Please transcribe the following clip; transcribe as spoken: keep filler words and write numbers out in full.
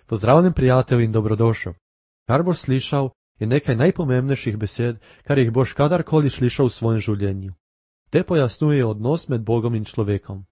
Pozdravljen prijatelj in dobrodošel. Kar boš slišal, je nekaj najpomembnejših besed, kar jih boš kadarkoli slišal v svojem življenju. Te pojasnjujejo odnos med Bogom in človekom.